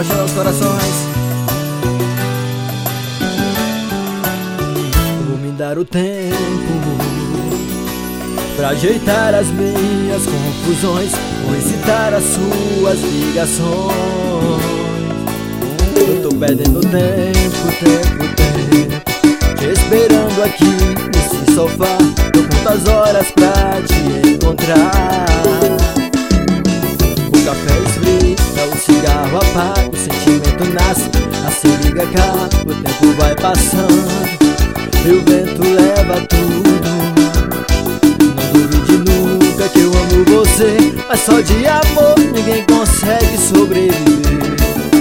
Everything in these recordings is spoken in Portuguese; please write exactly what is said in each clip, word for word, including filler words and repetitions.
apaixonar os corações. Vou me dar o tempo pra ajeitar as minhas confusões, vou excitar as suas ligações. Eu tô perdendo tempo, tempo, tempo, te esperando aqui nesse sofá. Tô quantas horas pra te encontrar. O café esfria, o cigarro apaga, o sentimento nasce, assim liga cá, o tempo vai passando e o vento leva tudo. Não duvide nunca que eu amo você, mas só de amor ninguém consegue sobreviver.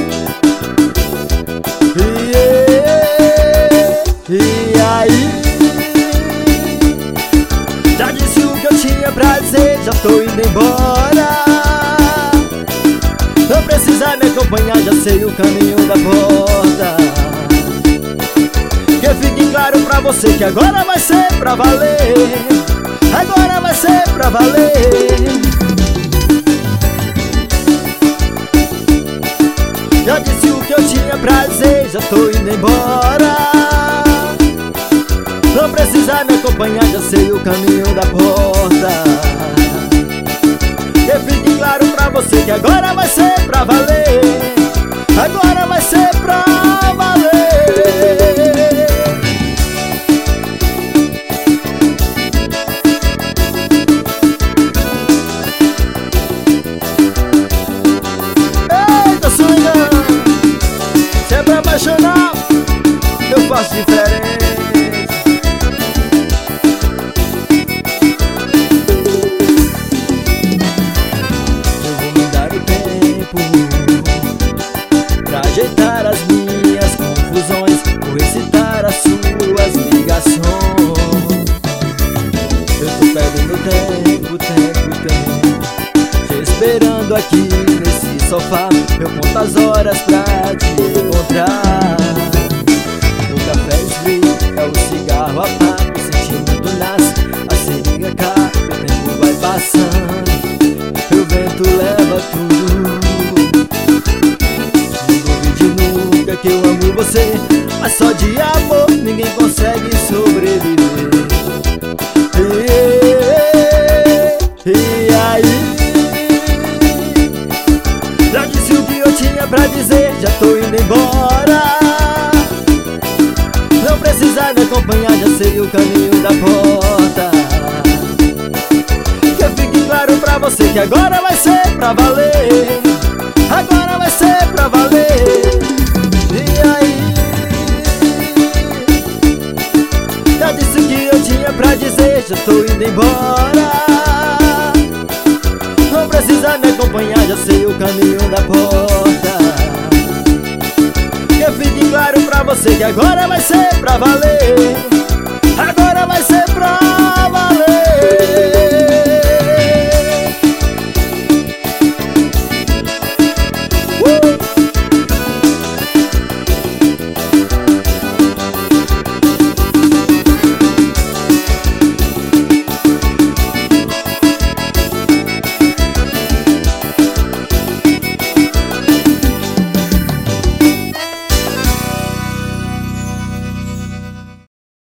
E, e aí, já disse o que eu tinha pra dizer, já tô indo embora. Não precisa me acompanhar, já sei o caminho da porta. Que fique claro pra você que agora vai ser pra valer. Agora vai ser pra valer. Já disse o que eu tinha pra dizer, já tô indo embora. Não precisa me acompanhar, já sei o caminho da porta. Que fique claro pra você que agora vai ser pra valer. Agora vai ser pra valer. Eita, swinga, se é pra apaixonar, eu faço diferente. Pra ajeitar as minhas confusões, vou excitar as suas ligações. Eu tô perdendo tempo, tempo, tempo, te esperando aqui nesse sofá. Eu conto as horas pra te encontrar. O café esfria, o cigarro apaga, o sentimento nasce, assim liga cá, o tempo vai passando e o vento leva tudo. Que eu amo você, mas só de amor ninguém consegue sobreviver. E, e aí, já disse o que eu tinha pra dizer, já tô indo embora. Não precisa me acompanhar, já sei o caminho da porta. Que fique claro pra você que agora vai ser pra valer. Agora vai ser pra valer. E aí, já disse o que eu tinha pra dizer, já tô indo embora. Não precisa me acompanhar, já sei o caminho da porta. Que fique claro pra você que agora vai ser pra valer.